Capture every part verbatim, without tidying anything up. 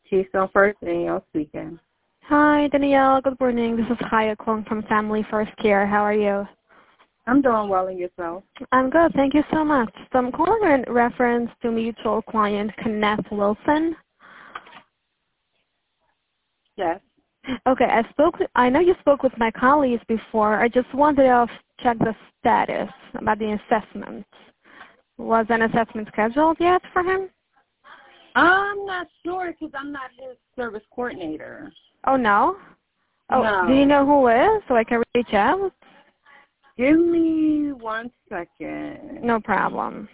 Keystone First, Danielle speaking. Hi, Danielle. Good morning. This is Chaya calling from Family First Care. How are you? I'm doing well, and yourself? I'm good. Thank you so much. So I'm calling in reference to mutual client Kenneth Wilson. Yes. Okay, I spoke. I know you spoke with my colleagues before. I just wanted to check the status about the assessment. Was an assessment scheduled yet for him? I'm not sure because I'm not his service coordinator. Oh, no? Oh, No. do you know who is so I can reach out? Give me one second. No problem.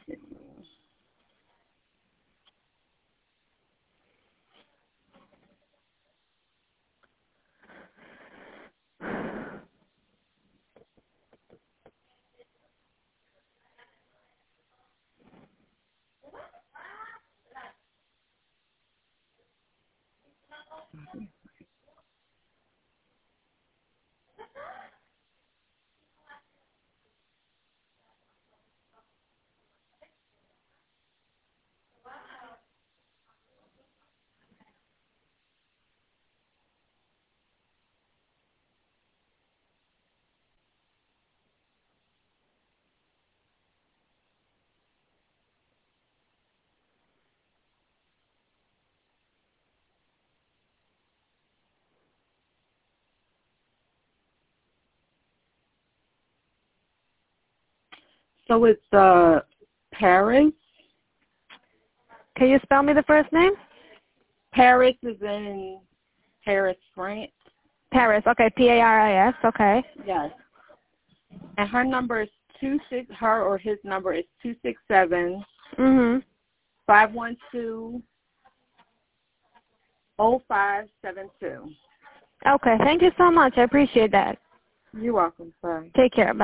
So it's uh Paris. Can you spell me the first name? Paris is in Paris, France. Paris. Okay, P A R I S. Okay. Yes. And her number is two six. Her or his number is two six seven Mhm. five one two zero five seven two. Okay. Thank you so much. I appreciate that. You're welcome. Bye. Take care. Bye.